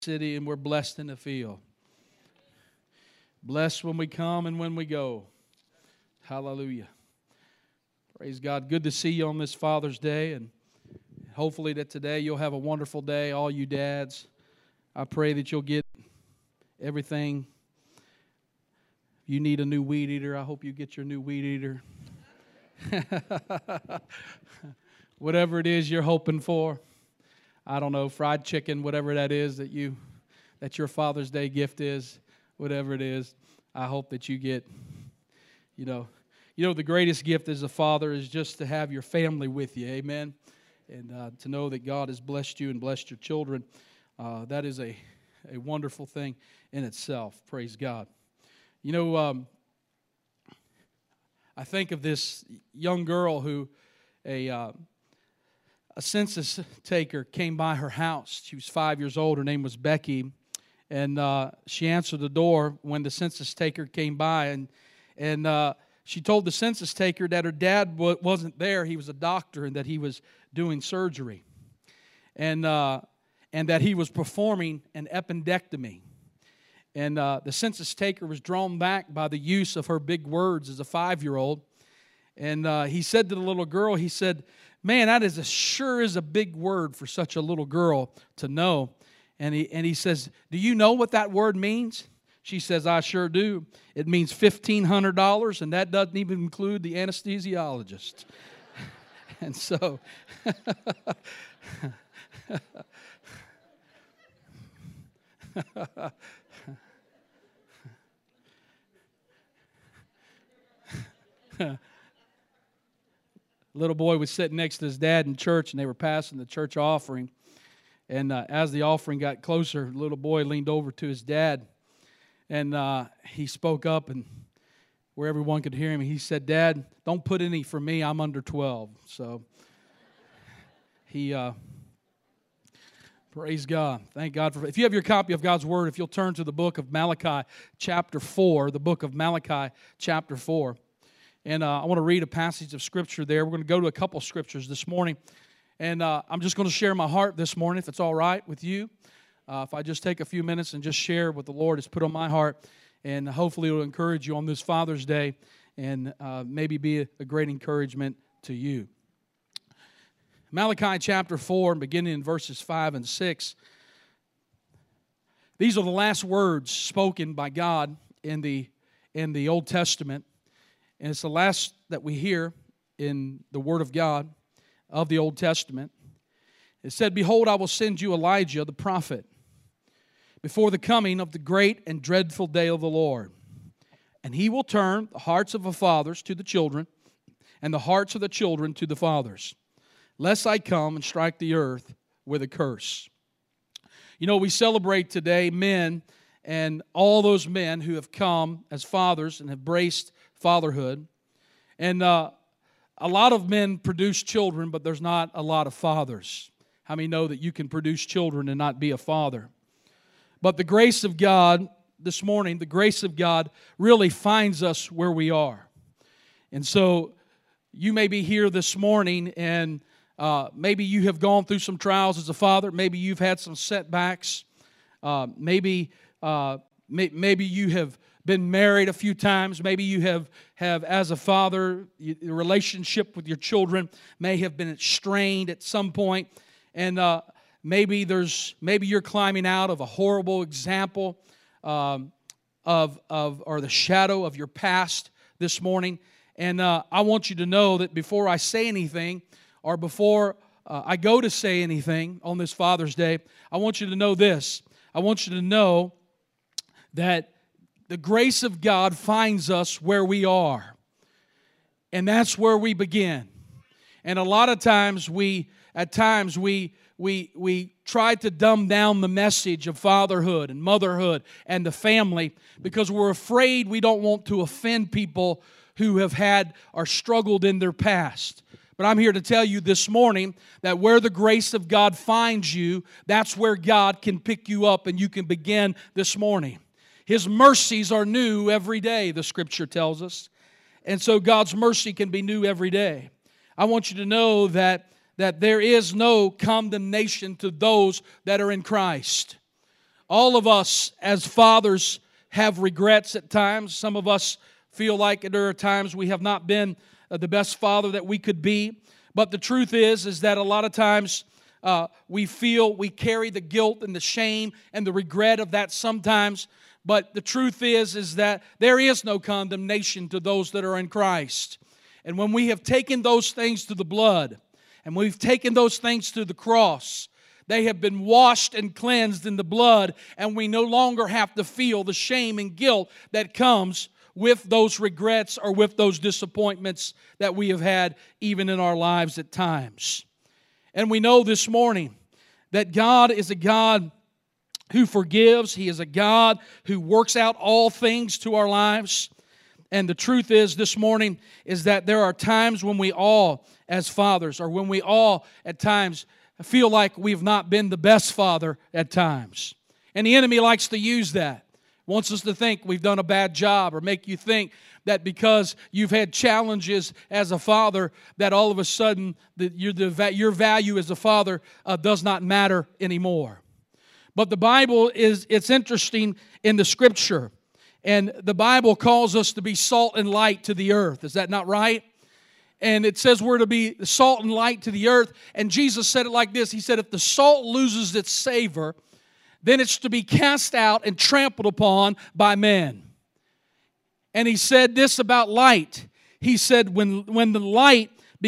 city, and we're blessed in the field. Blessed when we come and when we go. Hallelujah. Praise God. Good to see you on this Father's Day, and hopefully that today you'll have a wonderful day, all you dads. I pray that you'll get everything. You need a new weed eater. I hope you get your new weed eater. Whatever it is you're hoping for. I don't know, fried chicken, whatever that is that your Father's Day gift is, whatever it is. I hope that you get, the greatest gift as a father is just to have your family with you, amen? And to know that God has blessed you and blessed your children. That is a wonderful thing in itself, praise God. I think of this young girl who a census taker came by her house. She was 5 years old. Her name was Becky. And she answered the door when the census taker came by. And she told the census taker that her dad wasn't there. He was a doctor and that he was doing surgery. And that he was performing an appendectomy. And the census taker was drawn back by the use of her big words as a 5-year-old. And he said to the little girl, he said, "Man, that sure is a big word for such a little girl to know." And he says, "Do you know what that word means?" She says, "I sure do. It means $1,500, and that doesn't even include the anesthesiologist." And so, little boy was sitting next to his dad in church, and they were passing the church offering. And as the offering got closer, the little boy leaned over to his dad, and he spoke up, and where everyone could hear him, he said, "Dad, don't put any for me. I'm under 12." So he, praise God. Thank God for. If you have your copy of God's Word, if you'll turn to the book of Malachi, chapter 4, the book of Malachi, chapter 4. And I want to read a passage of Scripture there. We're going to go to a couple Scriptures this morning. And I'm just going to share my heart this morning, if it's all right with you. If I just take a few minutes and just share what the Lord has put on my heart. And hopefully it will encourage you on this Father's Day and maybe be a great encouragement to you. Malachi chapter 4, beginning in verses 5 and 6. These are the last words spoken by God in the Old Testament. And it's the last that we hear in the Word of God of the Old Testament. It said, "Behold, I will send you Elijah the prophet before the coming of the great and dreadful day of the Lord. And he will turn the hearts of the fathers to the children, and the hearts of the children to the fathers, lest I come and strike the earth with a curse." We celebrate today men and all those men who have come as fathers and have embraced fatherhood. And a lot of men produce children, but there's not a lot of fathers. How many know that you can produce children and not be a father? But the grace of God, this morning, the grace of God really finds us where we are. And so you may be here this morning and maybe you have gone through some trials as a father. Maybe you've had some setbacks. Maybe you have been married a few times. Maybe you have as a father, the relationship with your children may have been strained at some point. And maybe you're climbing out of a horrible example or the shadow of your past this morning. And I want you to know that before I say anything, or before I go to say anything on this Father's Day, I want you to know this. I want you to know that the grace of God finds us where we are. And that's where we begin. And a lot of times we try to dumb down the message of fatherhood and motherhood and the family because we're afraid we don't want to offend people who have had or struggled in their past. But I'm here to tell you this morning that where the grace of God finds you, that's where God can pick you up and you can begin this morning. His mercies are new every day, the Scripture tells us. And so God's mercy can be new every day. I want you to know that there is no condemnation to those that are in Christ. All of us as fathers have regrets at times. Some of us feel like there are times we have not been the best father that we could be. But the truth is that a lot of times we feel we carry the guilt and the shame and the regret of that sometimes. But the truth is that there is no condemnation to those that are in Christ. And when we have taken those things to the blood, and we've taken those things to the cross, they have been washed and cleansed in the blood, and we no longer have to feel the shame and guilt that comes with those regrets or with those disappointments that we have had even in our lives at times. And we know this morning that God is a God who forgives. He is a God who works out all things to our lives. And the truth is this morning is that there are times when we all, as fathers, or when we all at times feel like we've not been the best father at times. And the enemy likes to use that. Wants us to think we've done a bad job, or make you think that because you've had challenges as a father that all of a sudden your value as a father does not matter anymore. But the Bible it's interesting in the Scripture. And the Bible calls us to be salt and light to the earth. Is that not right? And it says we're to be salt and light to the earth. And Jesus said it like this. He said, if the salt loses its savor, then it's to be cast out and trampled upon by men. And he said this about light. He said, when your light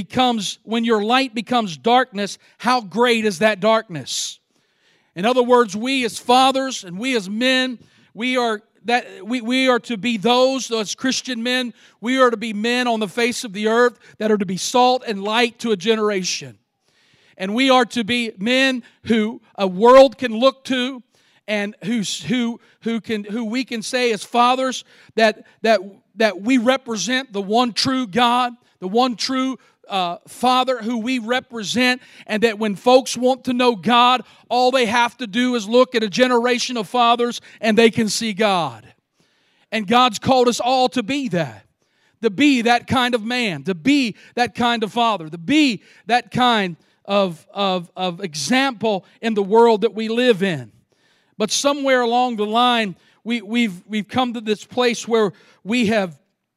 becomes darkness, how great is that darkness? In other words, we as fathers and we as men, we are to be those as Christian men. We are to be men on the face of the earth that are to be salt and light to a generation. And we are to be men who a world can look to, and who we can say as fathers that we represent the one true God, the one true Father who we represent, and that when folks want to know God, all they have to do is look at a generation of fathers and they can see God. And God's called us all to be that. To be that kind of man, to be that kind of father, to be that kind of example in the world that we live in. But somewhere along the line, we've come to this place where we have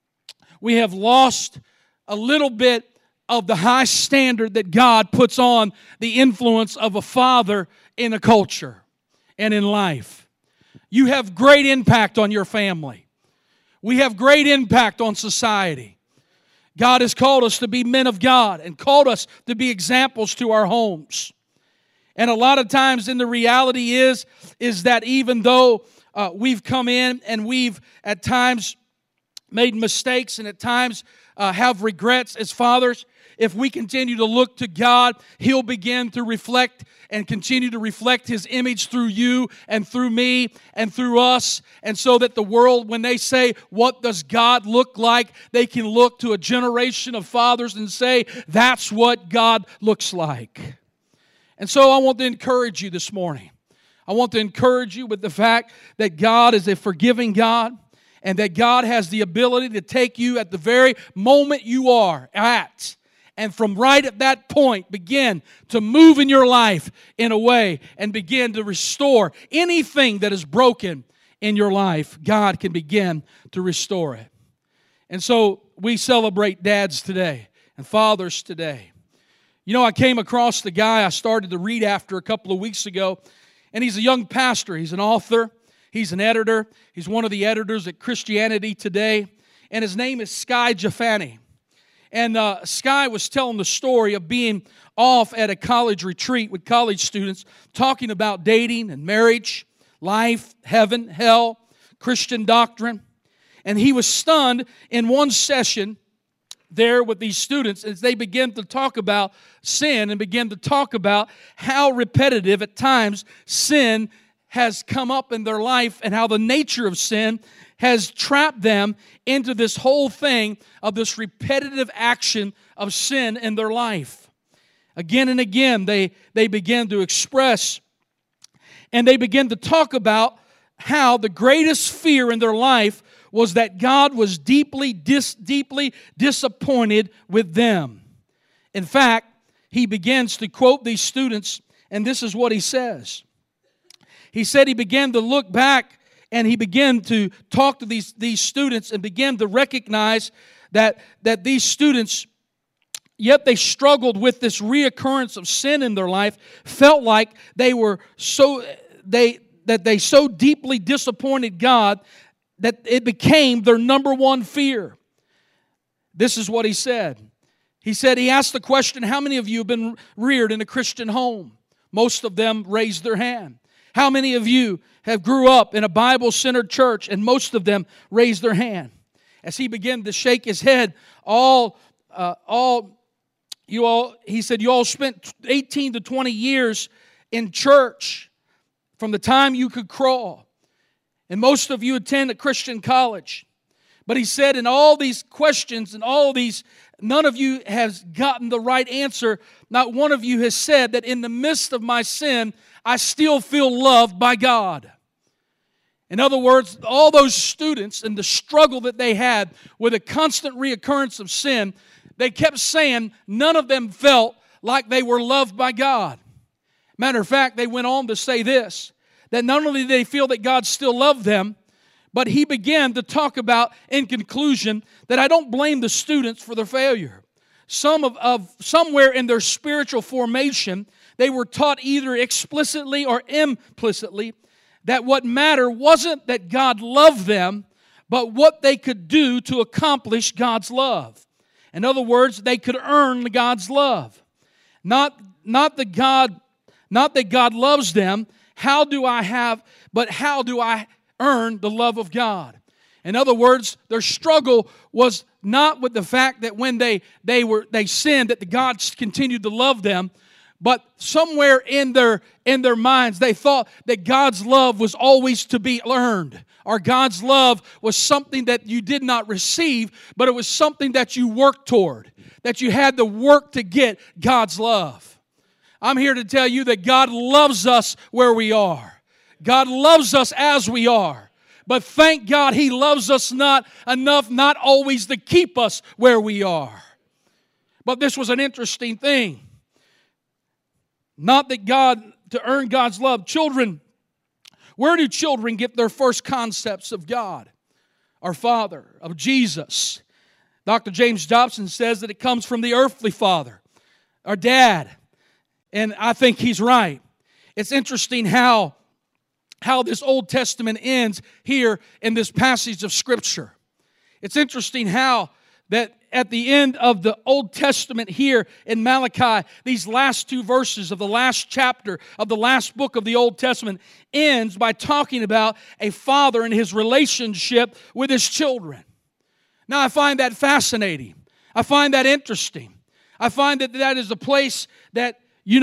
lost a little bit of the high standard that God puts on the influence of a father in a culture and in life. You have great impact on your family. We have great impact on society. God has called us to be men of God and called us to be examples to our homes. And a lot of times in the reality is that even though we've come in and we've at times made mistakes and at times have regrets as fathers, if we continue to look to God, He'll begin to reflect and continue to reflect His image through you and through me and through us. And so that the world, when they say, what does God look like? They can look to a generation of fathers and say, that's what God looks like. And so I want to encourage you this morning. I want to encourage you with the fact that God is a forgiving God, and that God has the ability to take you at the very moment you are at, and from right at that point begin to move in your life in a way and begin to restore anything that is broken in your life. God can begin to restore it. And so we celebrate dads today and fathers today. You know, I came across the guy I started to read after a couple of weeks ago, and he's a young pastor. He's an author. He's an editor. He's one of the editors at Christianity Today, and his name is Skye Jeffani. And Skye was telling the story of being off at a college retreat with college students, talking about dating and marriage, life, heaven, hell, Christian doctrine. And he was stunned in one session there with these students as they began to talk about sin and began to talk about how repetitive at times sin has come up in their life and how the nature of sin has trapped them into this whole thing of this repetitive action of sin in their life. Again and again, they begin to express and they begin to talk about how the greatest fear in their life was that God was deeply disappointed with them. In fact, he begins to quote these students, and this is what he says. He said he began to look back and he began to talk to these students and began to recognize that these students, yet they struggled with this reoccurrence of sin in their life, felt like they so deeply disappointed God that it became their number one fear. This is what he said. He asked the question, how many of you have been reared in a Christian home? Most of them raised their hand. How many of you have grew up in a Bible-centered church? And most of them raised their hand. As he began to shake his head, he said, you all spent 18 to 20 years in church from the time you could crawl. And most of you attend a Christian college. But he said, in all these questions and all these, none of you has gotten the right answer. Not one of you has said that in the midst of my sin, I still feel loved by God. In other words, all those students and the struggle that they had with a constant reoccurrence of sin, they kept saying none of them felt like they were loved by God. Matter of fact, they went on to say this, that not only did they feel that God still loved them, but he began to talk about, in conclusion, that I don't blame the students for their failure. Somewhere in their spiritual formation, they were taught either explicitly or implicitly that what mattered wasn't that God loved them, but what they could do to accomplish God's love. In other words, they could earn God's love. Not that God loves them, how do I earn the love of God? In other words, their struggle was not with the fact that when they sinned, that the God continued to love them, but somewhere in their minds, they thought that God's love was always to be earned, or God's love was something that you did not receive, but it was something that you worked toward, that you had to work to get God's love. I'm here to tell you that God loves us where we are. God loves us as we are. But thank God He loves us not enough, not always to keep us where we are. But this was an interesting thing. Not that to earn God's love. Children, where do children get their first concepts of God, our Father, of Jesus? Dr. James Dobson says that it comes from the earthly father, our dad. And I think he's right. It's interesting how this Old Testament ends here in this passage of Scripture. It's interesting how that at the end of the Old Testament here in Malachi, these last two verses of the last chapter of the last book of the Old Testament ends by talking about a father and his relationship with his children. Now, I find that fascinating. I find that interesting. I find that is a place that,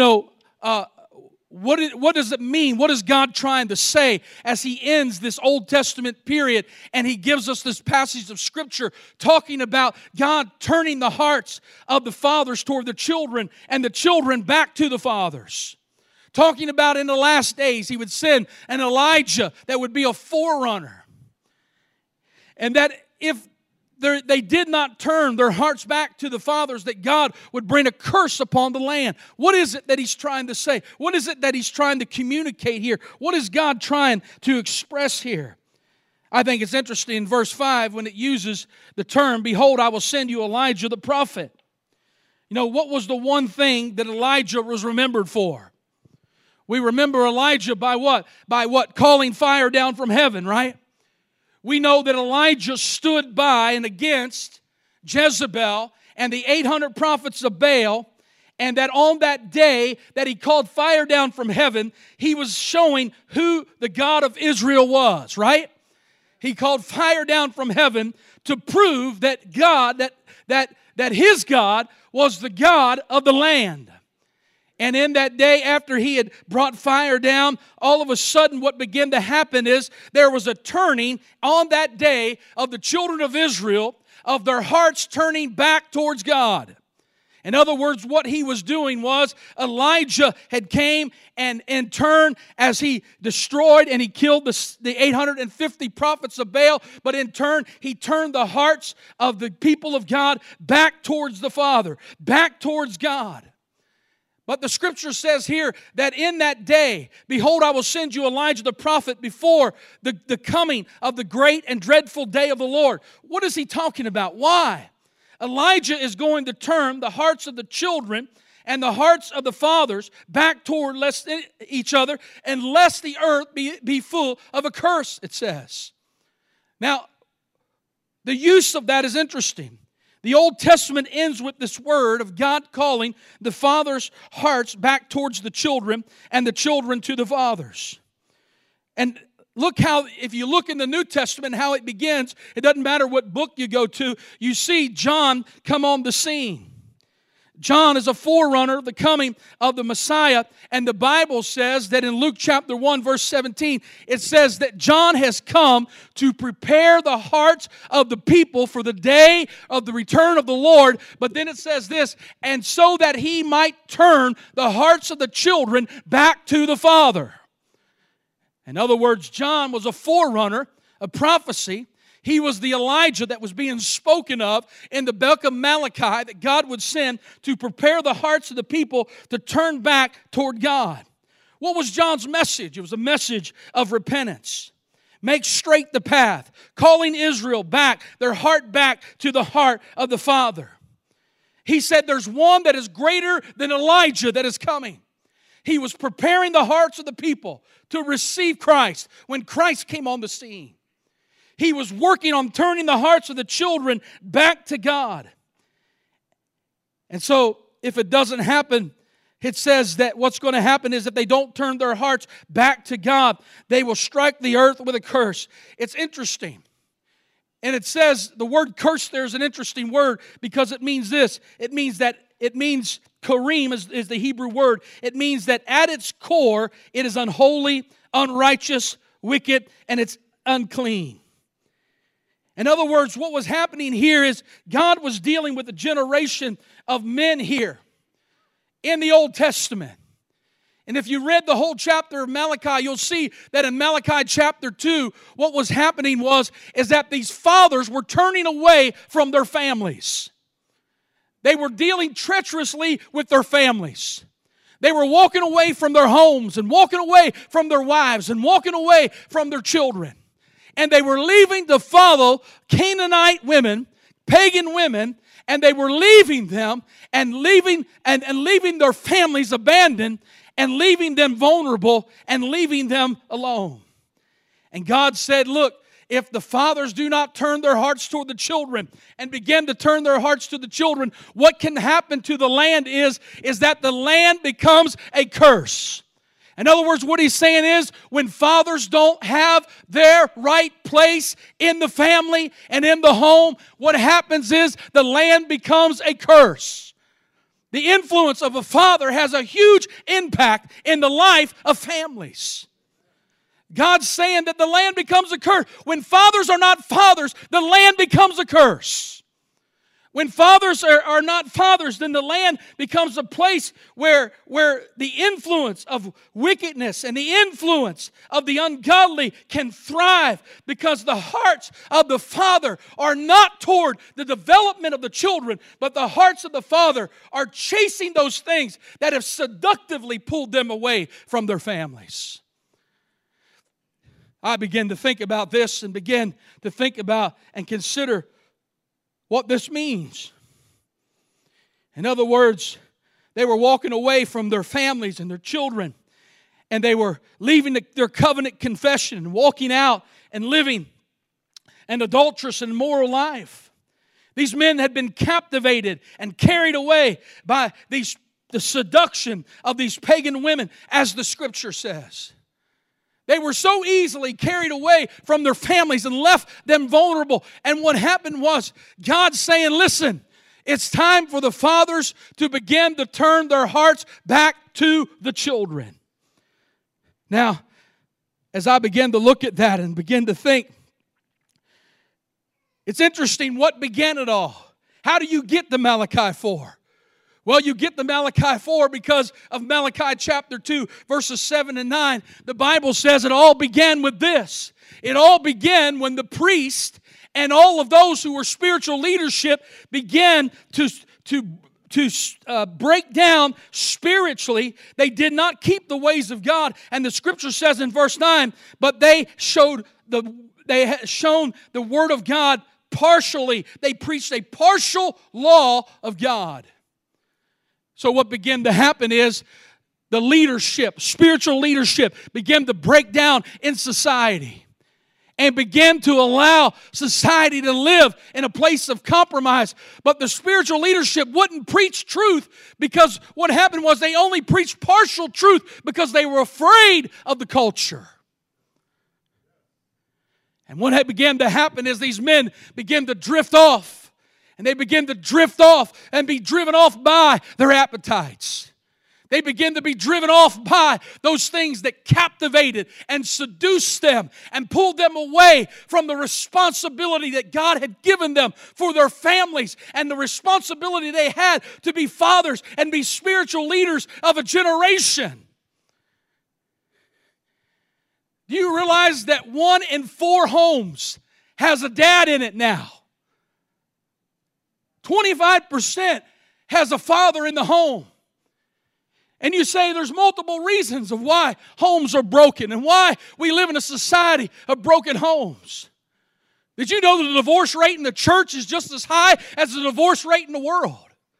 what does it mean? What is God trying to say as He ends this Old Testament period and He gives us this passage of Scripture talking about God turning the hearts of the fathers toward the children and the children back to the fathers? Talking about in the last days He would send an Elijah that would be a forerunner. And that if they did not turn their hearts back to the fathers, that God would bring a curse upon the land. What is it that He's trying to say? What is it that He's trying to communicate here? What is God trying to express here? I think it's interesting in verse 5 when it uses the term, behold, I will send you Elijah the prophet. What was the one thing that Elijah was remembered for? We remember Elijah by what? By what? Calling fire down from heaven, right? We know that Elijah stood by and against Jezebel and the 800 prophets of Baal, and that on that day that he called fire down from heaven, he was showing who the God of Israel was, right? He called fire down from heaven to prove that God, that his God was the God of the land. And in that day, after he had brought fire down, all of a sudden what began to happen is there was a turning on that day of the children of Israel, of their hearts turning back towards God. In other words, what he was doing was Elijah had came and in turn as he destroyed and he killed the 850 prophets of Baal, but in turn he turned the hearts of the people of God back towards the Father, back towards God. But the Scripture says here that in that day, behold, I will send you Elijah the prophet before the coming of the great and dreadful day of the Lord. What is he talking about? Why? Elijah is going to turn the hearts of the children and the hearts of the fathers back toward each other, and lest the earth be full of a curse, it says. Now, the use of that is interesting. The Old Testament ends with this word of God calling the fathers' hearts back towards the children and the children to the fathers. And look how, if you look in the New Testament, how it begins. It doesn't matter what book you go to. You see John come on the scene. John is a forerunner of the coming of the Messiah, and the Bible says that in Luke chapter 1, verse 17, it says that John has come to prepare the hearts of the people for the day of the return of the Lord. But then it says this, and so that he might turn the hearts of the children back to the Father. In other words, John was a forerunner of prophecy. He was the Elijah that was being spoken of in the book of Malachi that God would send to prepare the hearts of the people to turn back toward God. What was John's message? It was a message of repentance. Make straight the path, calling Israel back, their heart back to the heart of the Father. He said there's one that is greater than Elijah that is coming. He was preparing the hearts of the people to receive Christ when Christ came on the scene. He was working on turning the hearts of the children back to God. And so, if it doesn't happen, it says that what's going to happen is if they don't turn their hearts back to God, they will strike the earth with a curse. It's interesting. And it says, the word curse there is an interesting word because it means this. It means kareem is the Hebrew word. It means that at its core, it is unholy, unrighteous, wicked, and it's unclean. In other words, what was happening here is God was dealing with a generation of men here in the Old Testament. And if you read the whole chapter of Malachi, you'll see that in Malachi chapter 2, what was happening is that these fathers were turning away from their families. They were dealing treacherously with their families. They were walking away from their homes and walking away from their wives and walking away from their children. And they were leaving to follow Canaanite women, pagan women, and they were leaving them and leaving their families abandoned and leaving them vulnerable and leaving them alone. And God said, look, if the fathers do not turn their hearts toward the children and begin to turn their hearts to the children, what can happen to the land is that the land becomes a curse. In other words, what he's saying is when fathers don't have their right place in the family and in the home, what happens is the land becomes a curse. The influence of a father has a huge impact in the life of families. God's saying that the land becomes a curse. When fathers are not fathers, the land becomes a curse. When fathers are not fathers, then the land becomes a place where the influence of wickedness and the influence of the ungodly can thrive because the hearts of the father are not toward the development of the children, but the hearts of the father are chasing those things that have seductively pulled them away from their families. I began to think about this and began to think about and consider what this means. In other words, they were walking away from their families and their children, and they were leaving their covenant confession and walking out and living an adulterous and immoral life. These men had been captivated and carried away by the seduction of these pagan women, as the Scripture says. They were so easily carried away from their families and left them vulnerable. And what happened was God saying, listen, it's time for the fathers to begin to turn their hearts back to the children. Now, as I began to look at that and begin to think, it's interesting what began it all. How do you get to Malachi 4? Well, you get to Malachi 4 because of Malachi chapter 2, verses 7 and 9. The Bible says it all began with this. It all began when the priest and all of those who were spiritual leadership began to break down spiritually. They did not keep the ways of God. And the Scripture says in verse 9, but they had shown the Word of God partially. They preached a partial law of God. So what began to happen is the leadership, spiritual leadership, began to break down in society and began to allow society to live in a place of compromise. But the spiritual leadership wouldn't preach truth, because what happened was they only preached partial truth because they were afraid of the culture. And what had began to happen is these men began to drift off. And they began to drift off and be driven off by their appetites. They begin to be driven off by those things that captivated and seduced them and pulled them away from the responsibility that God had given them for their families and the responsibility they had to be fathers and be spiritual leaders of a generation. Do you realize that 1 in 4 homes has a dad in it now? 25% has a father in the home. And you say there's multiple reasons of why homes are broken and why we live in a society of broken homes. Did you know that the divorce rate in the church is just as high as the divorce rate in the world?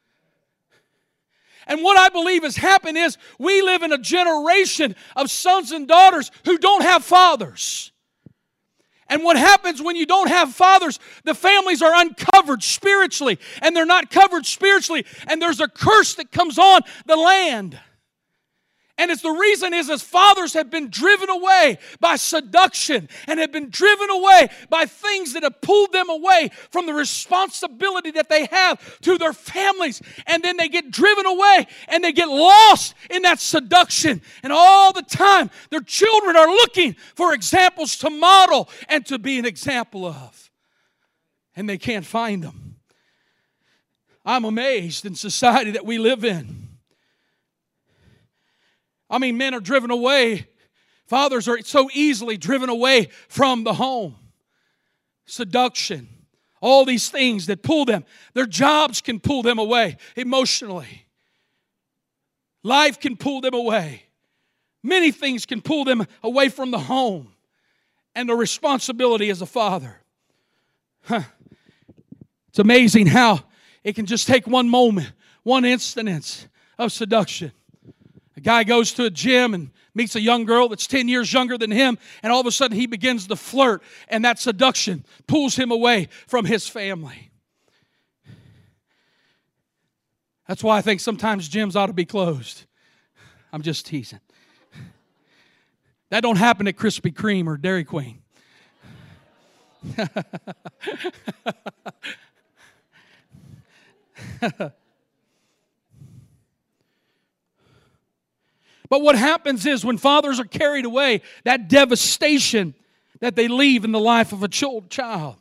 And what I believe has happened is we live in a generation of sons and daughters who don't have fathers. And what happens when you don't have fathers, the families are uncovered spiritually, and they're not covered spiritually, and there's a curse that comes on the land. And it's the reason is as fathers have been driven away by seduction and have been driven away by things that have pulled them away from the responsibility that they have to their families. And then they get driven away and they get lost in that seduction. And all the time their children are looking for examples to model and to be an example of. And they can't find them. I'm amazed in society that we live in. I mean, men are driven away. Fathers are so easily driven away from the home. Seduction. All these things that pull them. Their jobs can pull them away emotionally. Life can pull them away. Many things can pull them away from the home and the responsibility as a father. It's amazing how it can just take one moment, one instance of seduction. A guy goes to a gym and meets a young girl that's 10 years younger than him, and all of a sudden he begins to flirt, and that seduction pulls him away from his family. That's why I think sometimes gyms ought to be closed. I'm just teasing. That don't happen at Krispy Kreme or Dairy Queen. But what happens is when fathers are carried away, that devastation that they leave in the life of a child.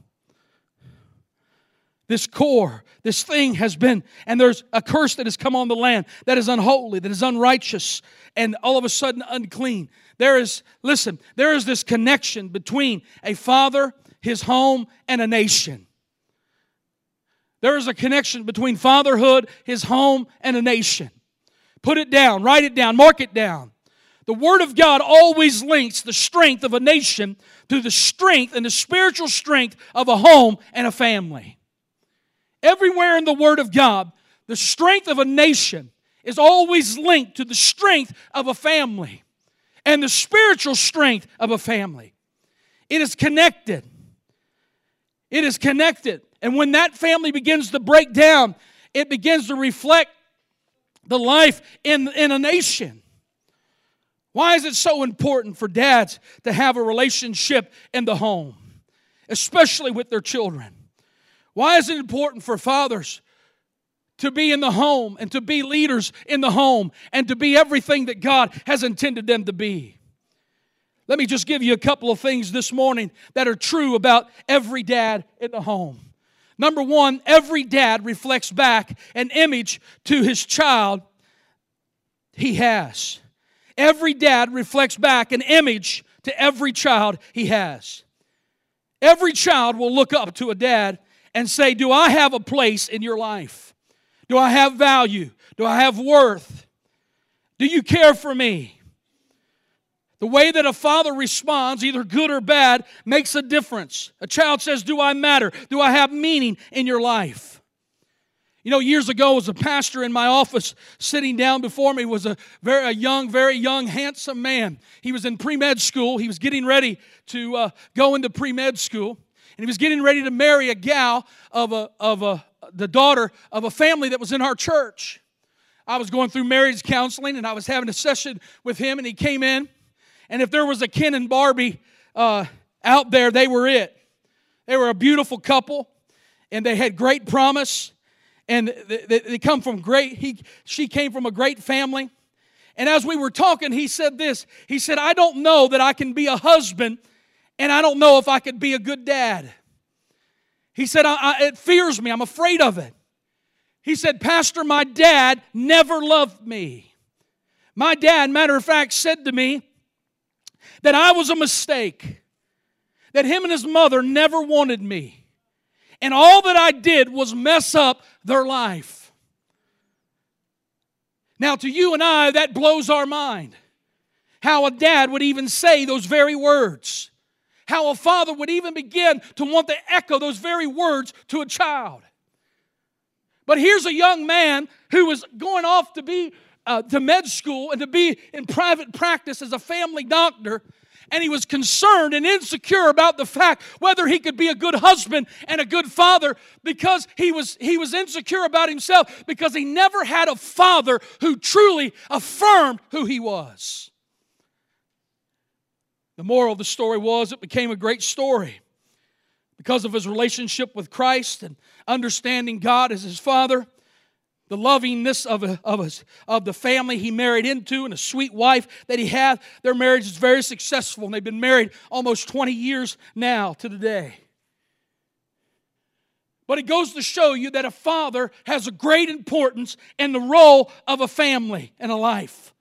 This core, this thing has been, and there's a curse that has come on the land that is unholy, that is unrighteous, and all of a sudden unclean. There is this connection between a father, his home, and a nation. There is a connection between fatherhood, his home, and a nation. Put it down, write it down, mark it down. The Word of God always links the strength of a nation to the strength and the spiritual strength of a home and a family. Everywhere in the Word of God, the strength of a nation is always linked to the strength of a family and the spiritual strength of a family. It is connected. It is connected. And when that family begins to break down, it begins to reflect the life in a nation. Why is it so important for dads to have a relationship in the home, especially with their children? Why is it important for fathers to be in the home and to be leaders in the home and to be everything that God has intended them to be? Let me just give you a couple of things this morning that are true about every dad in the home. Number one, every dad reflects back an image to his child he has. Every dad reflects back an image to every child he has. Every child will look up to a dad and say, do I have a place in your life? Do I have value? Do I have worth? Do you care for me? The way that a father responds, either good or bad, makes a difference. A child says, do I matter? Do I have meaning in your life? You know, years ago, as a pastor in my office, sitting down before me was a very young, handsome man. He was in pre-med school. He was getting ready to go into pre-med school. And he was getting ready to marry a gal the daughter of a family that was in our church. I was going through marriage counseling, and I was having a session with him, and he came in. And if there was a Ken and Barbie out there, they were it. They were a beautiful couple, and they had great promise. And they come from she came from a great family. And as we were talking, he said this. He said, I don't know that I can be a husband, and I don't know if I could be a good dad. He said, it fears me. I'm afraid of it. He said, Pastor, my dad never loved me. My dad, matter of fact, said to me that I was a mistake, that him and his mother never wanted me. And all that I did was mess up their life. Now, to you and I, that blows our mind. How a dad would even say those very words. How a father would even begin to want to echo those very words to a child. But here's a young man who was going off to be to med school and to be in private practice as a family doctor. And he was concerned and insecure about the fact whether he could be a good husband and a good father, because he was insecure about himself because he never had a father who truly affirmed who he was. The moral of the story was it became a great story because of his relationship with Christ and understanding God as his father. The lovingness of the family he married into and a sweet wife that he had. Their marriage is very successful, and they've been married almost 20 years now to today. But it goes to show you that a father has a great importance in the role of a family and a life.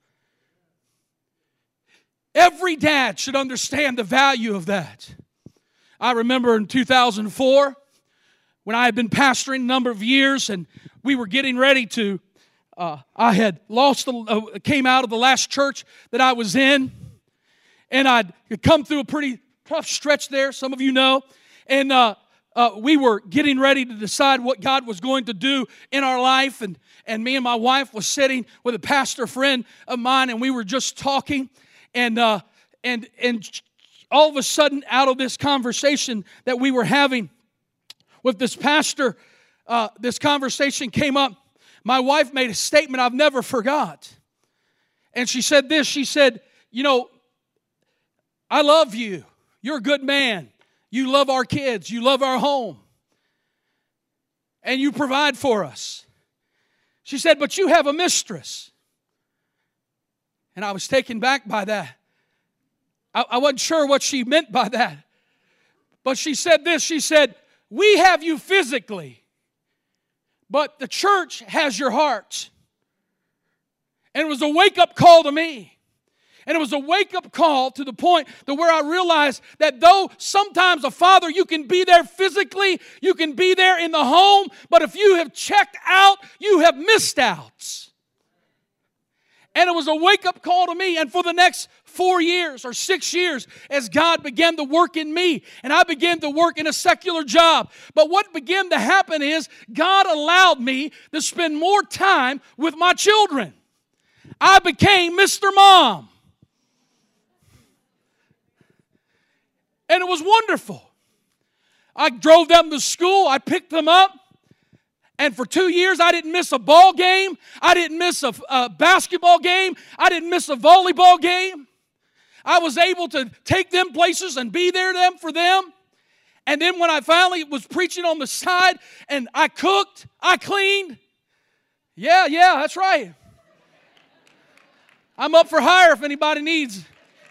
Every dad should understand the value of that. I remember in 2004, when I had been pastoring a number of years, and we were getting ready to, I had came out of the last church that I was in, and I'd come through a pretty tough stretch there, some of you know, and we were getting ready to decide what God was going to do in our life, and me and my wife was sitting with a pastor friend of mine, and we were just talking, and all of a sudden, out of this conversation that we were having with this pastor, this conversation came up. My wife made a statement I've never forgot. And she said this. She said, you know, I love you. You're a good man. You love our kids. You love our home. And you provide for us. She said, but you have a mistress. And I was taken back by that. I wasn't sure what she meant by that. But she said this. She said, we have you physically, but the church has your heart. And it was a wake-up call to me. And it was a wake-up call to the point to where I realized that though sometimes a father, you can be there physically, you can be there in the home, but if you have checked out, you have missed out. And it was a wake-up call to me. And for the next 4 years or 6 years, as God began to work in me, and I began to work in a secular job. But what began to happen is God allowed me to spend more time with my children. I became Mr. Mom. And it was wonderful. I drove them to school. I picked them up. And for 2 years, I didn't miss a ball game. I didn't miss a basketball game. I didn't miss a volleyball game. I was able to take them places and be there for them. And then when I finally was preaching on the side and I cooked, I cleaned. Yeah, that's right. I'm up for hire if anybody needs.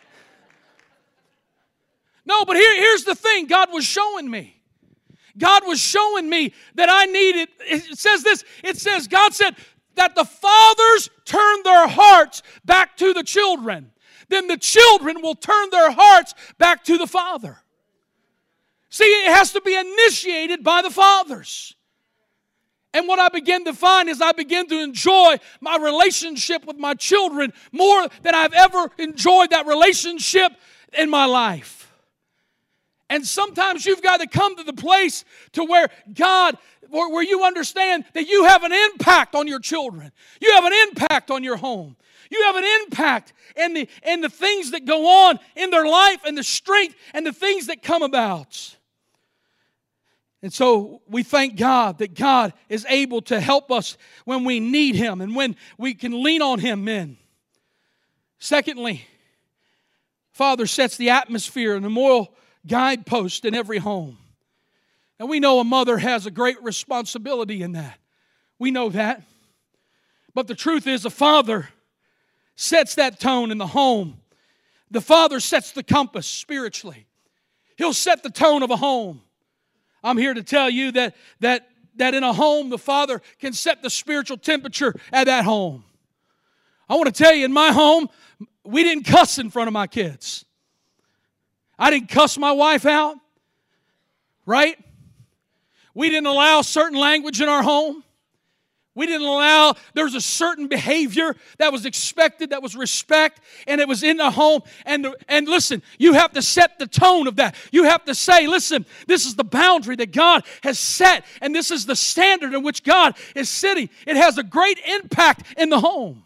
No, but here's the thing God was showing me. God was showing me that I needed, it says this, God said that the fathers turn their hearts back to the children. Then the children will turn their hearts back to the father. See, it has to be initiated by the fathers. And what I begin to find is I begin to enjoy my relationship with my children more than I've ever enjoyed that relationship in my life. And sometimes you've got to come to the place to where God, where you understand that you have an impact on your children. You have an impact on your home. You have an impact in the things that go on in their life and the strength and the things that come about. And so we thank God that God is able to help us when we need Him and when we can lean on Him, men. Secondly, Father sets the atmosphere and the moral guidepost in every home. And we know a mother has a great responsibility in that. We know that. But the truth is, a father sets that tone in the home. The father sets the compass spiritually. He'll set the tone of a home. I'm here to tell you that in a home, the father can set the spiritual temperature at that home. I want to tell you, in my home, we didn't cuss in front of my kids. I didn't cuss my wife out, right? We didn't allow certain language in our home. We didn't allow, there was a certain behavior that was expected, that was respect, and it was in the home. And listen, you have to set the tone of that. You have to say, listen, this is the boundary that God has set, and this is the standard in which God is sitting. It has a great impact in the home.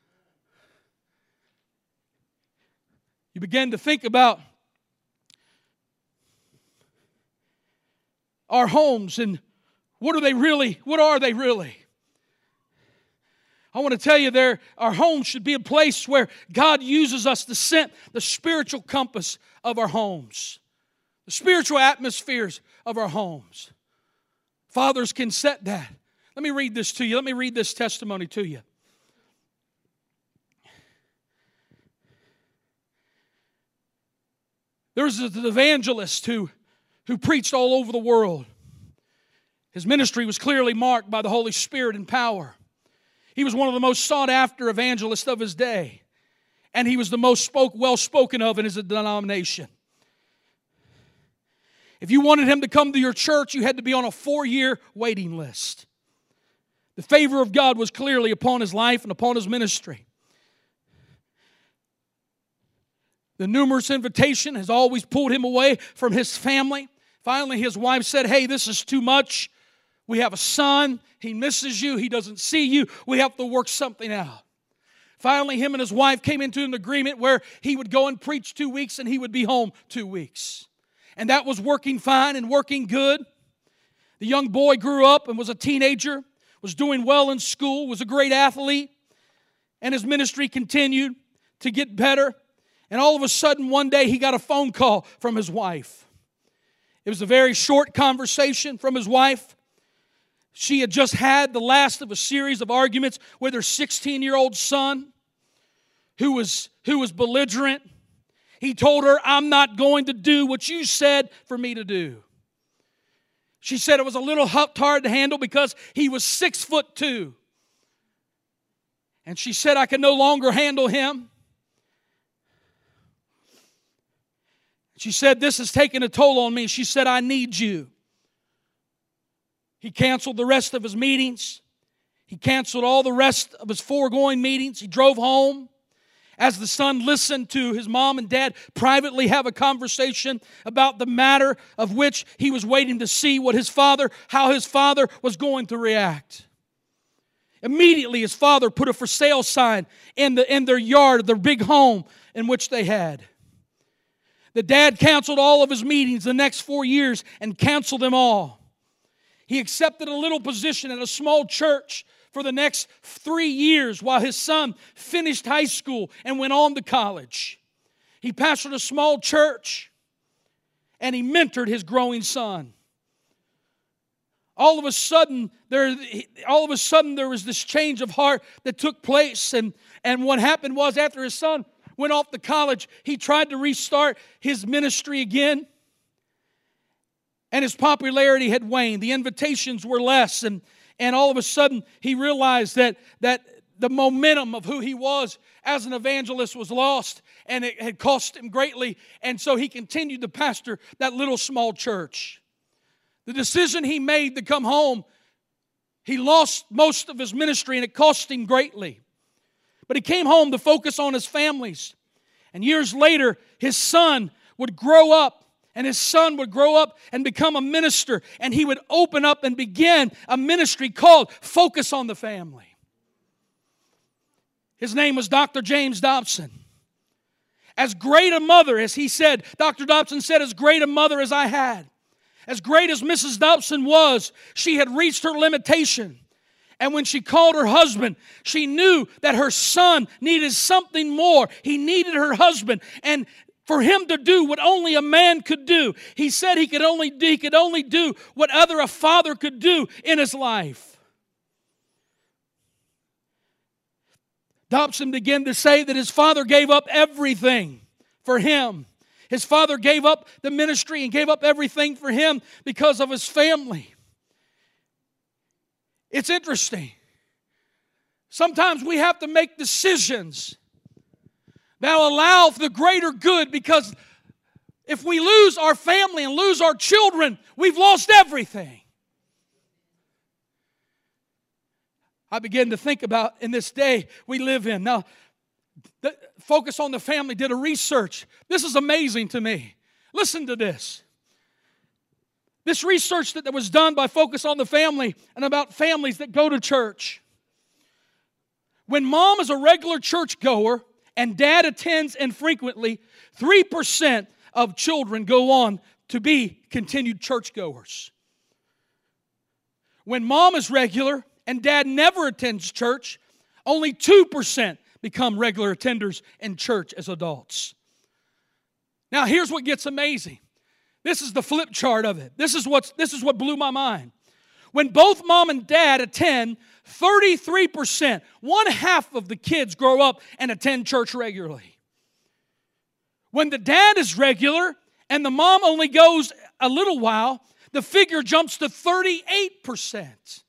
You begin to think about our homes and what are they really? I want to tell you our home should be a place where God uses us to set the spiritual compass of our homes, the spiritual atmospheres of our homes. Fathers can set that. Let me read this to you. Let me read this testimony to you. There was an evangelist who preached all over the world. His ministry was clearly marked by the Holy Spirit and power. He was one of the most sought-after evangelists of his day. And he was the most well-spoken of in his denomination. If you wanted him to come to your church, you had to be on a 4-year waiting list. The favor of God was clearly upon his life and upon his ministry. The numerous invitation has always pulled him away from his family. Finally, his wife said, hey, this is too much. We have a son. He misses you. He doesn't see you. We have to work something out. Finally, him and his wife came into an agreement where he would go and preach 2 weeks and he would be home 2 weeks. And that was working fine and working good. The young boy grew up and was a teenager, was doing well in school, was a great athlete, and his ministry continued to get better. And all of a sudden, one day, he got a phone call from his wife. It was a very short conversation from his wife. She had just had the last of a series of arguments with her 16-year-old son who was belligerent. He told her, I'm not going to do what you said for me to do. She said it was a little hard to handle because he was 6'2". And she said, I can no longer handle him. She said, this has taken a toll on me. She said, I need you. He canceled the rest of his meetings. He canceled all the rest of his foregoing meetings. He drove home. As the son listened to his mom and dad privately have a conversation about the matter of which he was waiting to see how his father was going to react. Immediately his father put a for sale sign in their yard, their big home in which they had. The dad canceled all of his meetings the next 4 years and canceled them all. He accepted a little position at a small church for the next 3 years while his son finished high school and went on to college. He pastored a small church and he mentored his growing son. All of a sudden there was this change of heart that took place, and what happened was after his son went off to college, he tried to restart his ministry again. And his popularity had waned. The invitations were less. And all of a sudden, he realized that the momentum of who he was as an evangelist was lost. And it had cost him greatly. And so he continued to pastor that little small church. The decision he made to come home, He lost most of his ministry and it cost him greatly. But he came home to focus on his families. And years later, his son would grow up, and his son would grow up and become a minister, and he would open up and begin a ministry called Focus on the Family. His name was Dr. James Dobson. As great a mother as he said, Dr. Dobson said, as great a mother as I had. As great as Mrs. Dobson was, she had reached her limitation. And when she called her husband, she knew that her son needed something more. He needed her husband. And for him to do what only a man could do, he said he could only do what a father could do in his life. Dobson began to say that his father gave up everything for him. His father gave up the ministry and gave up everything for him because of his family. It's interesting. Sometimes we have to make decisions that will allow for the greater good, because if we lose our family and lose our children, we've lost everything. I began to think about in this day we live in. Now, Focus on the Family did a research. This is amazing to me. Listen to this. This research that was done by Focus on the Family and about families that go to church. When mom is a regular churchgoer and dad attends infrequently, 3% of children go on to be continued churchgoers. When mom is regular and dad never attends church, only 2% become regular attenders in church as adults. Now, here's what gets amazing. This is the flip chart of it. This is what blew my mind. When both mom and dad attend, 33%, one half of the kids grow up and attend church regularly. When the dad is regular and the mom only goes a little while, the figure jumps to 38%.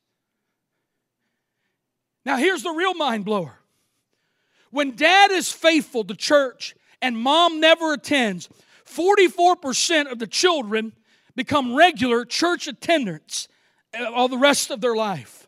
Now, here's the real mind blower. When dad is faithful to church and mom never attends, 44% of the children become regular church attendants all the rest of their life.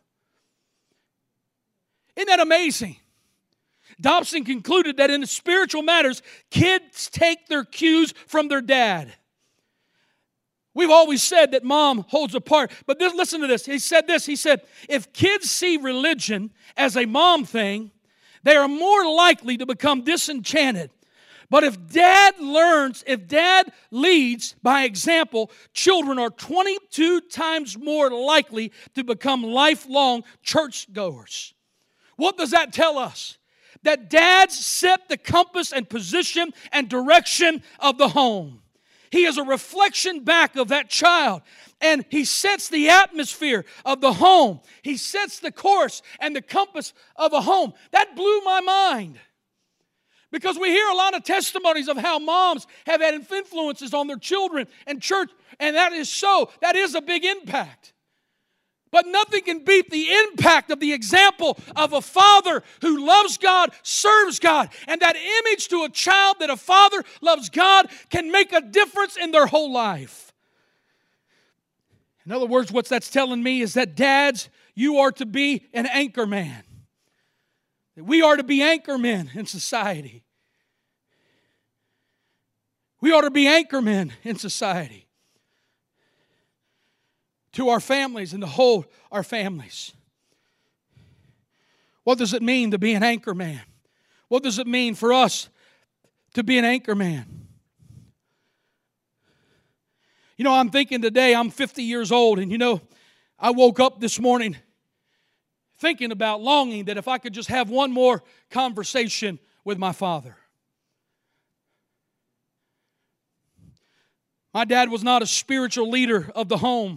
Isn't that amazing? Dobson concluded that in the spiritual matters, kids take their cues from their dad. We've always said that mom holds a part, but listen to this. He said, if kids see religion as a mom thing, they are more likely to become disenchanted. But if dad leads by example, children are 22 times more likely to become lifelong churchgoers. What does that tell us? That dads set the compass and position and direction of the home. He is a reflection back of that child. And he sets the atmosphere of the home. He sets the course and the compass of a home. That blew my mind. Because we hear a lot of testimonies of how moms have had influences on their children and church. And that is so. That is a big impact. But nothing can beat the impact of the example of a father who loves God, serves God. And that image to a child that a father loves God can make a difference in their whole life. In other words, what that's telling me is that dads, you are to be an anchor man. That we are to be anchor men in society. We ought to be anchor men in society. To our families and to hold our families. What does it mean to be an anchor man? What does it mean for us to be an anchor man? You know, I'm thinking today, I'm 50 years old, and you know, I woke up this morning thinking about, longing that if I could just have one more conversation with my father. My dad was not a spiritual leader of the home.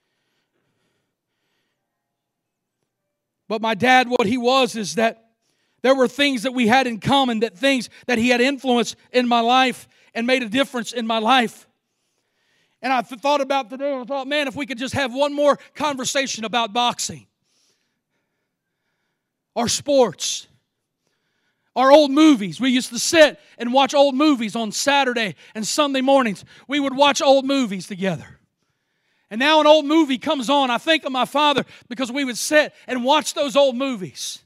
But my dad, what he was is that there were things that we had in common, that things that he had influenced in my life and made a difference in my life. And I thought about today, and I thought, man, if we could just have one more conversation about boxing, or sports, or old movies. We used to sit and watch old movies on Saturday and Sunday mornings. We would watch old movies together. And now an old movie comes on. I think of my father because we would sit and watch those old movies.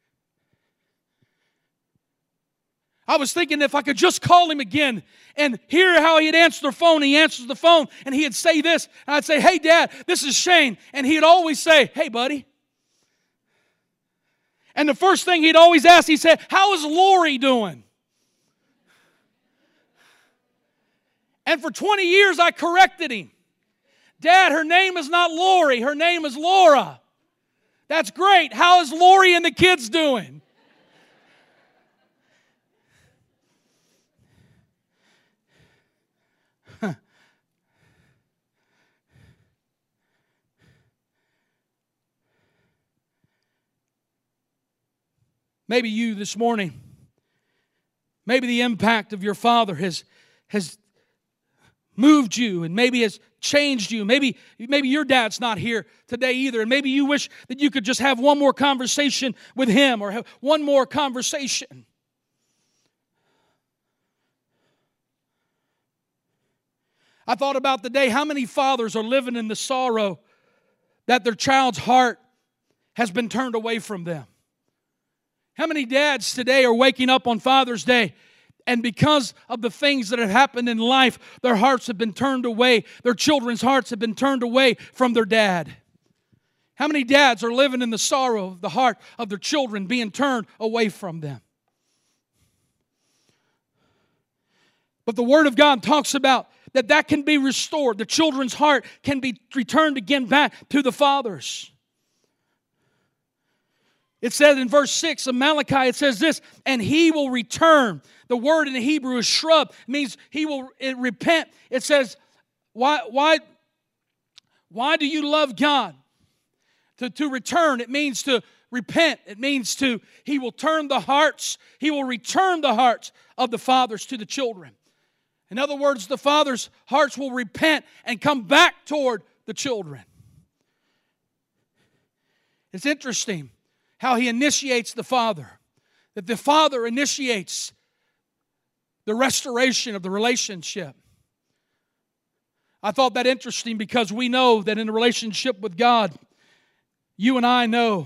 I was thinking if I could just call him again and hear how he'd answer the phone. He answers the phone and he'd say this. And I'd say, "Hey, Dad, this is Shane." And he'd always say, "Hey, buddy." And the first thing he'd always ask, he said, "How is Lori doing?" And for 20 years I corrected him. "Dad, her name is not Lori, her name is Laura." "That's great. How is Lori and the kids doing?" Maybe you this morning, maybe the impact of your father has moved you and maybe has changed you. Maybe your dad's not here today either, and maybe you wish that you could just have one more conversation with him or have one more conversation. I thought about the day, how many fathers are living in the sorrow that their child's heart has been turned away from them? How many dads today are waking up on Father's Day and because of the things that have happened in life, their hearts have been turned away, their children's hearts have been turned away from their dad? How many dads are living in the sorrow of the heart of their children being turned away from them? But the Word of God talks about that can be restored. The children's heart can be returned again back to the fathers. It says in verse 6 of Malachi, it says this, "And he will return." The word in the Hebrew is shrub. It means he will repent. It says, why do you love God? To return, it means to repent. It means he will turn the hearts. He will return the hearts of the fathers to the children. In other words, the fathers' hearts will repent and come back toward the children. It's interesting how he initiates the father. That the father initiates the restoration of the relationship. I thought that interesting because we know that in a relationship with God, you and I know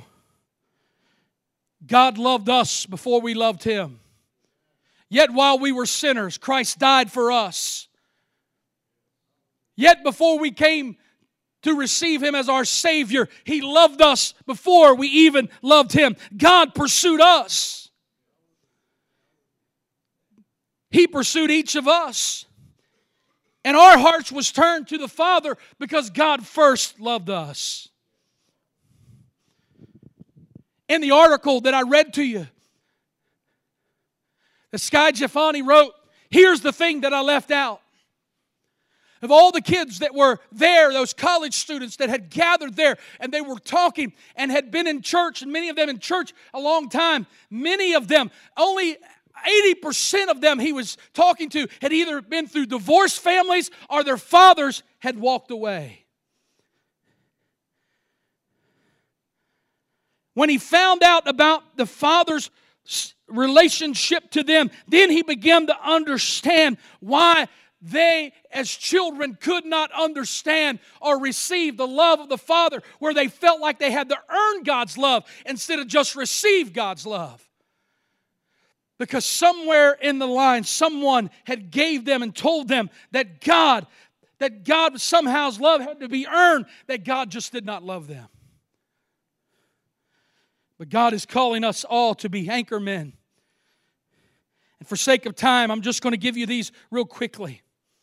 God loved us before we loved Him. Yet while we were sinners, Christ died for us. Yet before we came to receive Him as our Savior, He loved us before we even loved Him. God pursued us. He pursued each of us. And our hearts was turned to the Father because God first loved us. In the article that I read to you, that Sky Jafani wrote, here's the thing that I left out. Of all the kids that were there, those college students that had gathered there, and they were talking and had been in church, and many of them in church a long time, many of them, only 80% of them he was talking to had either been through divorced families or their fathers had walked away. When he found out about the father's relationship to them, then he began to understand why they, as children, could not understand or receive the love of the Father, where they felt like they had to earn God's love instead of just receive God's love. Because somewhere in the line, someone had gave them and told them that God somehow's love had to be earned, that God just did not love them. But God is calling us all to be anchor men. And for sake of time, I'm just going to give you these real quickly.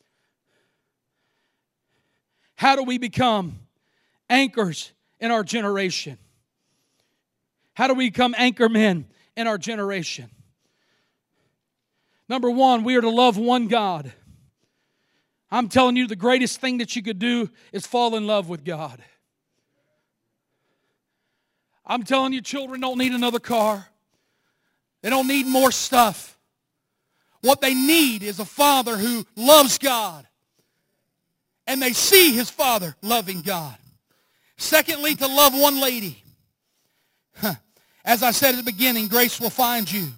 How do we become anchors in our generation? How do we become anchor men in our generation? Number one, we are to love one God. I'm telling you, the greatest thing that you could do is fall in love with God. I'm telling you, children don't need another car. They don't need more stuff. What they need is a father who loves God. And they see his father loving God. Secondly, to love one lady. As I said at the beginning, grace will find you.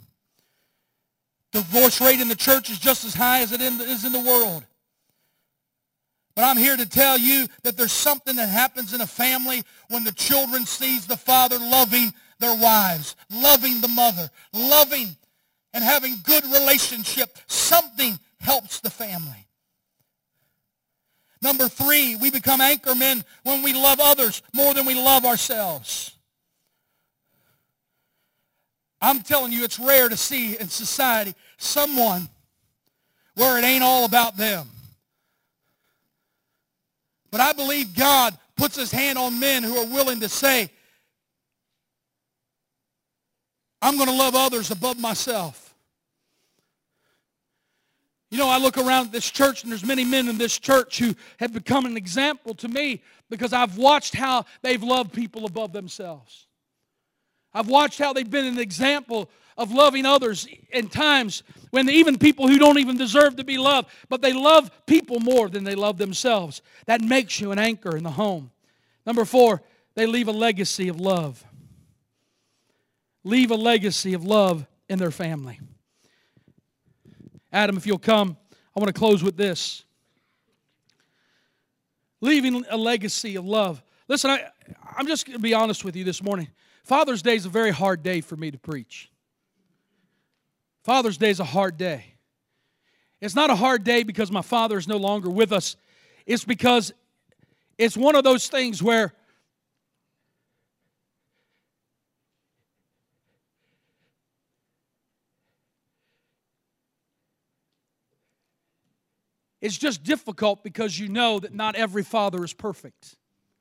The divorce rate in the church is just as high as it is in the world. But I'm here to tell you that there's something that happens in a family when the children sees the father loving their wives, loving the mother, loving and having good relationship. Something helps the family. Number 3, we become anchor men when we love others more than we love ourselves. I'm telling you, it's rare to see in society someone where it ain't all about them. But I believe God puts his hand on men who are willing to say, I'm going to love others above myself. You know, I look around this church, and there's many men in this church who have become an example to me because I've watched how they've loved people above themselves. I've watched how they've been an example of loving others in times when even people who don't even deserve to be loved, but they love people more than they love themselves. That makes you an anchor in the home. Number 4, they leave a legacy of love. Leave a legacy of love in their family. Adam, if you'll come, I want to close with this. Leaving a legacy of love. Listen, I'm just going to be honest with you this morning. Father's Day is a very hard day for me to preach. Father's Day is a hard day. It's not a hard day because my father is no longer with us. It's because it's one of those things where it's just difficult because you know that not every father is perfect.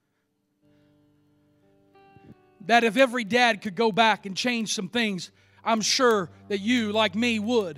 That if every dad could go back and change some things, I'm sure that you, like me, would.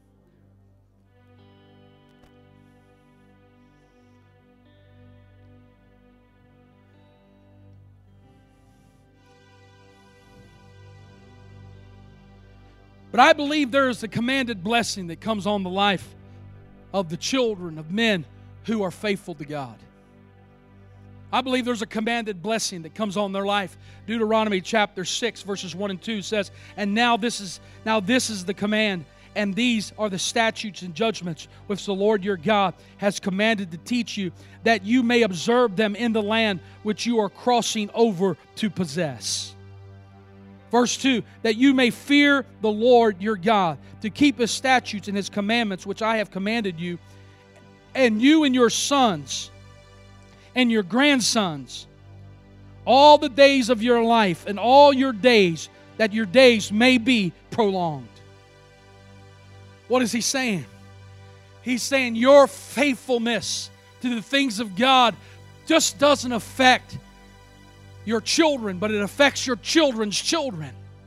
But I believe there is a commanded blessing that comes on the life of the children of men who are faithful to God. I believe there's a commanded blessing that comes on their life. Deuteronomy chapter 6, verses 1 and 2 says, And now this is the command, and these are the statutes and judgments which the Lord your God has commanded to teach you, that you may observe them in the land which you are crossing over to possess. Verse 2, that you may fear the Lord your God, to keep his statutes and his commandments which I have commanded you, and you and your sons and your grandsons, all the days of your life and all your days, that your days may be prolonged. What is he saying? He's saying your faithfulness to the things of God just doesn't affect your children, but it affects your children's children.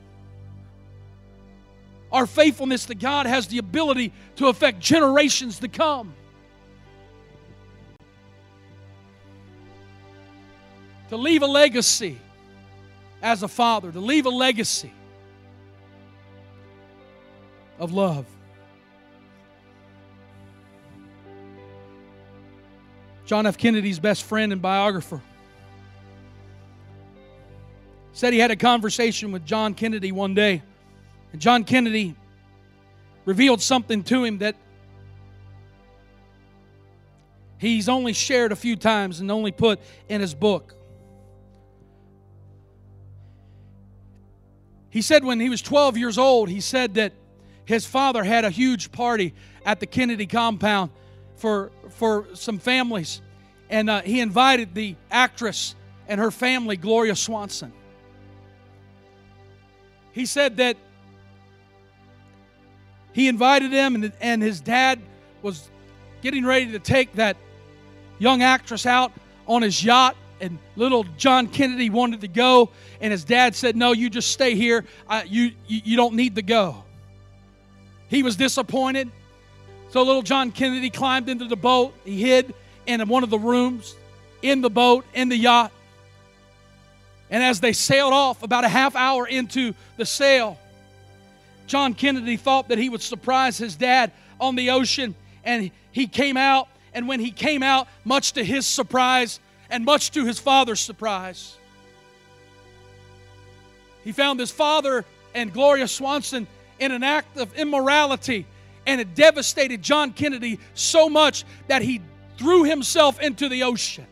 Our faithfulness to God has the ability to affect generations to come. To leave a legacy as a father, to leave a legacy of love. John F. Kennedy's best friend and biographer said he had a conversation with John Kennedy one day, and John Kennedy revealed something to him that he's only shared a few times and only put in his book. He said when he was 12 years old, he said that his father had a huge party at the Kennedy compound for some families. And he invited the actress and her family, Gloria Swanson. He said that he invited them, and his dad was getting ready to take that young actress out on his yacht. And little John Kennedy wanted to go, and his dad said, no, you just stay here. You don't need to go. He was disappointed. So little John Kennedy climbed into the boat. He hid in one of the rooms in the boat, in the yacht. And as they sailed off, about a half hour into the sail, John Kennedy thought that he would surprise his dad on the ocean. And he came out, and when he came out, much to his surprise, and much to his father's surprise, he found his father and Gloria Swanson in an act of immorality, and it devastated John Kennedy so much that he threw himself into the ocean.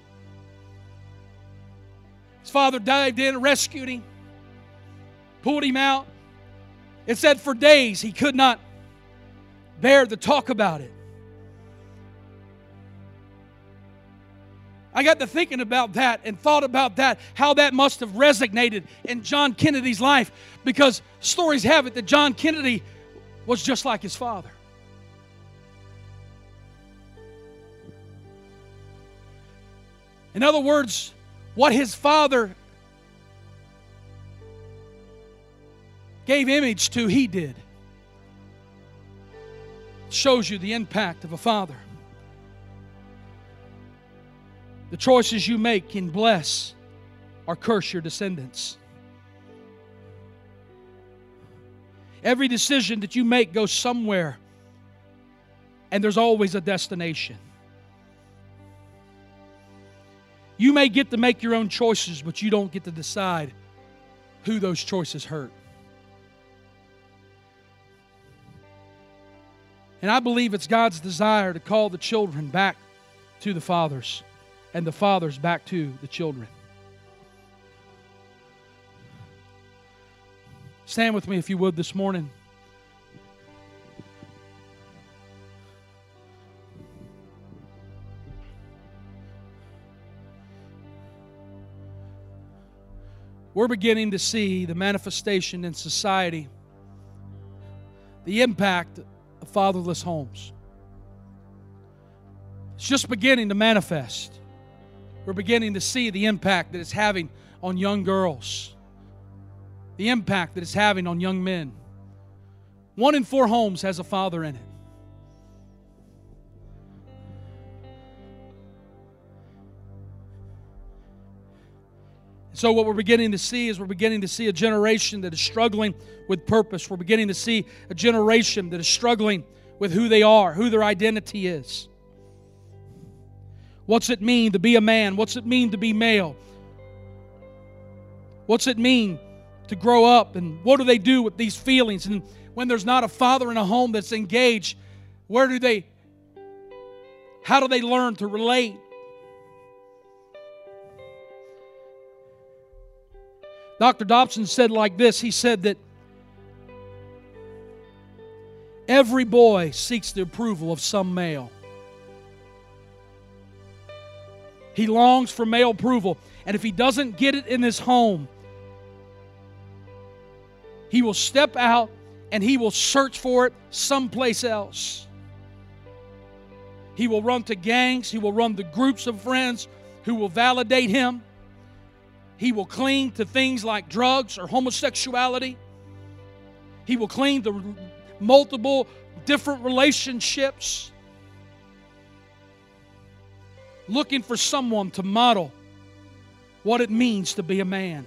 His father dived in, rescued him, pulled him out. It said for days he could not bear to talk about it. I got to thinking about that and thought about that, how that must have resonated in John Kennedy's life, because stories have it that John Kennedy was just like his father. In other words, what his father gave image to, he did. It shows you the impact of a father. The choices you make can bless or curse your descendants. Every decision that you make goes somewhere, and there's always a destination. You may get to make your own choices, but you don't get to decide who those choices hurt. And I believe it's God's desire to call the children back to the fathers, and the fathers back to the children. Stand with me if you would this morning. We're beginning to see the manifestation in society, the impact of fatherless homes. It's just beginning to manifest. We're beginning to see the impact that it's having on young girls, the impact that it's having on young men. 1 in 4 homes has a father in it. So what we're beginning to see is we're beginning to see a generation that is struggling with purpose. We're beginning to see a generation that is struggling with who they are, who their identity is. What's it mean to be a man? What's it mean to be male? What's it mean to grow up? And what do they do with these feelings? And when there's not a father in a home that's engaged, how do they learn to relate? Dr. Dobson said like this. He said that every boy seeks the approval of some male. He longs for male approval. And if he doesn't get it in his home, he will step out and he will search for it someplace else. He will run to gangs. He will run to groups of friends who will validate him. He will cling to things like drugs or homosexuality. He will cling to multiple different relationships, looking for someone to model what it means to be a man.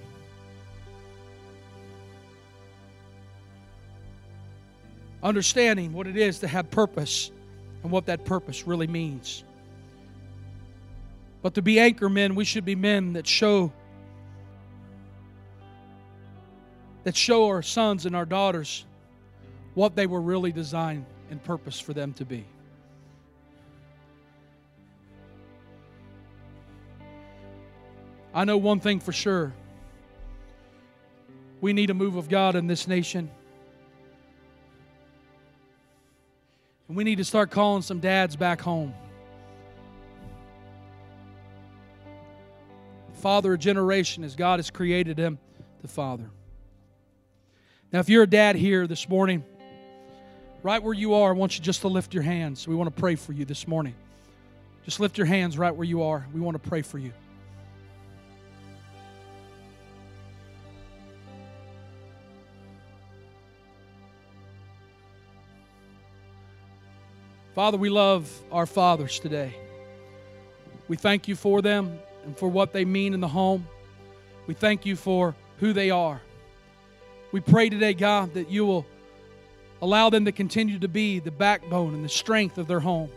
Understanding what it is to have purpose and what that purpose really means. But to be anchor men, we should be men that show our sons and our daughters what they were really designed and purposed for them to be. I know one thing for sure. We need a move of God in this nation. And we need to start calling some dads back home. Father a generation as God has created them to father. Now, if you're a dad here this morning, right where you are, I want you just to lift your hands. We want to pray for you this morning. Just lift your hands right where you are. We want to pray for you. Father, we love our fathers today. We thank you for them and for what they mean in the home. We thank you for who they are. We pray today, God, that you will allow them to continue to be the backbone and the strength of their home.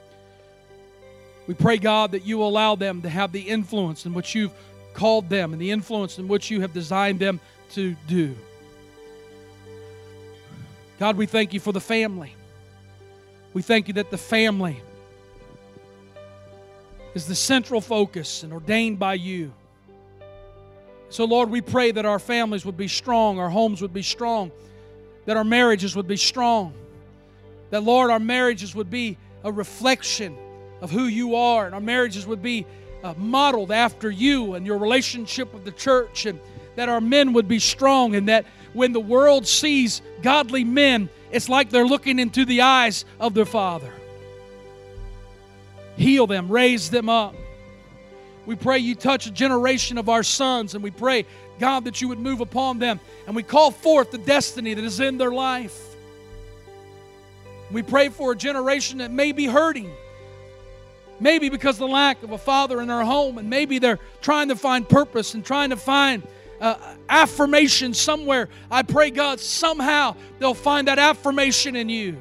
We pray, God, that you will allow them to have the influence in which you've called them and the influence in which you have designed them to do. God, we thank you for the family. We thank you that the family is the central focus and ordained by you. So, Lord, we pray that our families would be strong, our homes would be strong, that our marriages would be strong, that, Lord, our marriages would be a reflection of who you are, and our marriages would be modeled after you and your relationship with the church, and that our men would be strong, and that when the world sees godly men, it's like they're looking into the eyes of their Father. Heal them, raise them up. We pray you touch a generation of our sons, and we pray, God, that you would move upon them, and we call forth the destiny that is in their life. We pray for a generation that may be hurting, maybe because of the lack of a father in their home, and maybe they're trying to find purpose and trying to find affirmation somewhere. I pray, God, somehow they'll find that affirmation in you.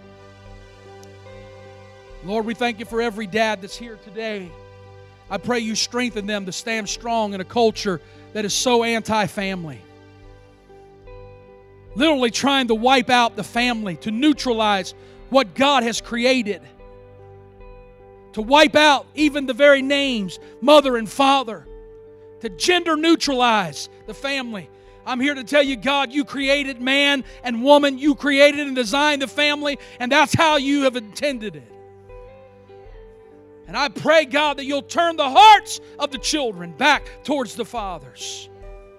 Lord, we thank you for every dad that's here today. I pray you strengthen them to stand strong in a culture that is so anti-family. Literally trying to wipe out the family, to neutralize what God has created. To wipe out even the very names, mother and father. To gender neutralize the family. I'm here to tell you, God, you created man and woman. You created and designed the family, and that's how you have intended it. And I pray, God, that you'll turn the hearts of the children back towards the fathers.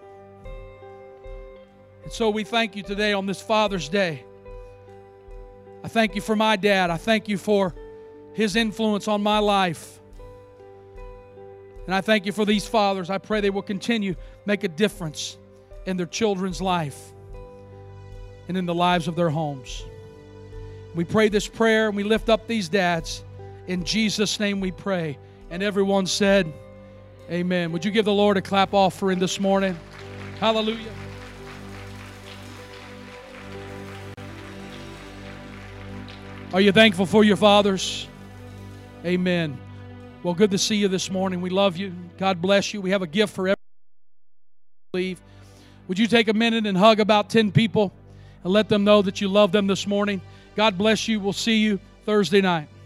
And so we thank you today on this Father's Day. I thank you for my dad. I thank you for his influence on my life. And I thank you for these fathers. I pray they will continue to make a difference in their children's life and in the lives of their homes. We pray this prayer and we lift up these dads. In Jesus' name we pray. And everyone said, amen. Would you give the Lord a clap offering this morning? Hallelujah. Are you thankful for your fathers? Amen. Well, good to see you this morning. We love you. God bless you. We have a gift for everyone. Would you take a minute and hug about 10 people and let them know that you love them this morning? God bless you. We'll see you Thursday night.